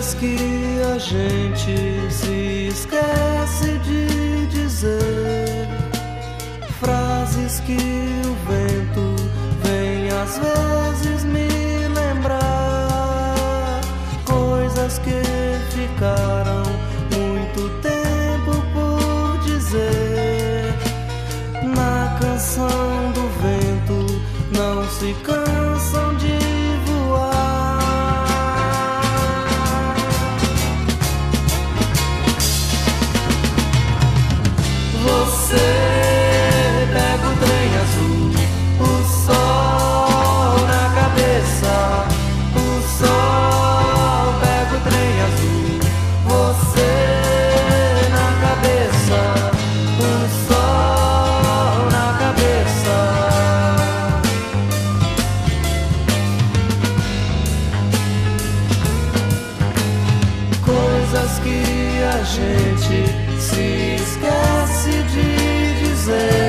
Coisas que a gente se esquece de dizer, frases que o vento vem às vezes me lembrar, coisas que ficaram muito tempo por dizer. Na canção do vento não se cansam de voar. Você pega o trem azul, o sol na cabeça, o sol pega o trem azul, você na cabeça, o sol na cabeça. Coisas que a gente se esquece de dizer,